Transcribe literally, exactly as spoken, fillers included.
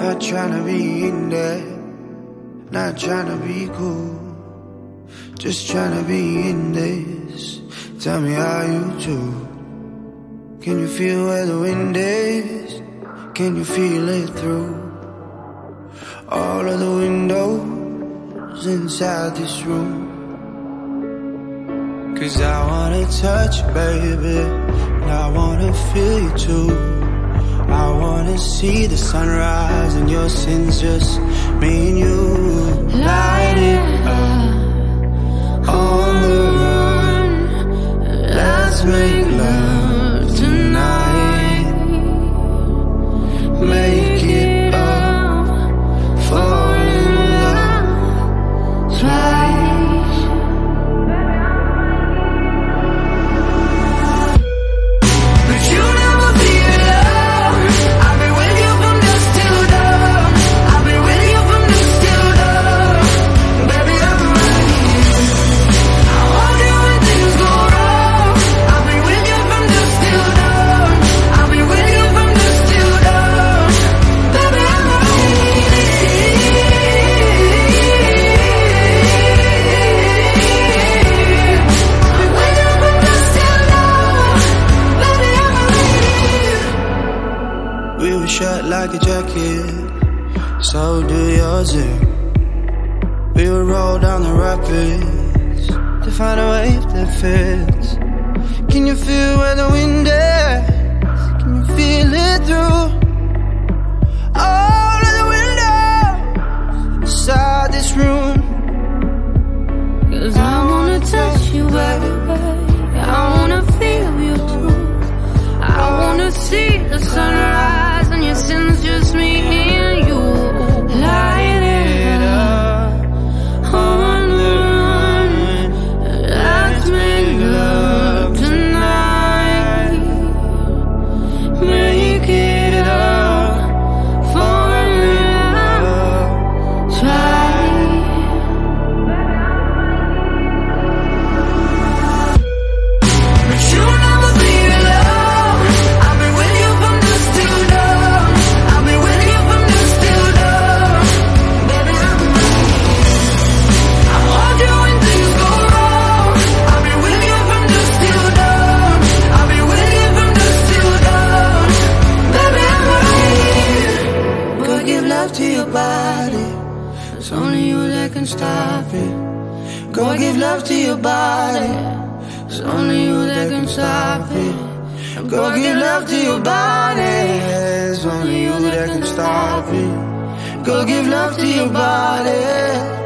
Not tryna be in there, not tryna be cool, just tryna be in this. Tell me how you do. Can you feel where the wind is? Can you feel it through all of the windows inside this room? Cause I wanna touch you, baby, and I wanna feel you too. I wanna see the sunrise and your sins, just me and you. Light it up on the run. Let's make love tonight. Make it up, fall in love twice. But you never be alone. I've been with you from dusk till dawn. I've been with you from dusk till dawn. Baby, I'm right here. I hold you when things go wrong. I've been with you from dusk till dawn. I've been with you from dusk till dawn. Baby, I'm right here. I'm with you from dusk till dawn. Baby, I'm right here. We were shut like a jacket, so do yours. Yeah. We would roll down the rapids to find a wave that fits. Can you feel where the wind is? Can you feel it through all of the windows inside this room? Cause I wanna touch you, baby. I wanna feel you too. I wanna see the sunrise and your sins, just me and you. Light it up on the run. Let's make love tonight. Make it up, fall in love twice. But you never be alone. I've been with you from dusk till dawn. I've been with you from dusk till dawn. Baby, I'm right here. I hold you when things go wrong. I've been with you from dusk till dawn. I've been with you from dusk till dawn. Baby, I'm right here. Go give love to your body, it's only you that can stop it. Go give love to your body, it's only you that can stop it. Go give love to your body, it's only you that can stop it. Go give love to your body.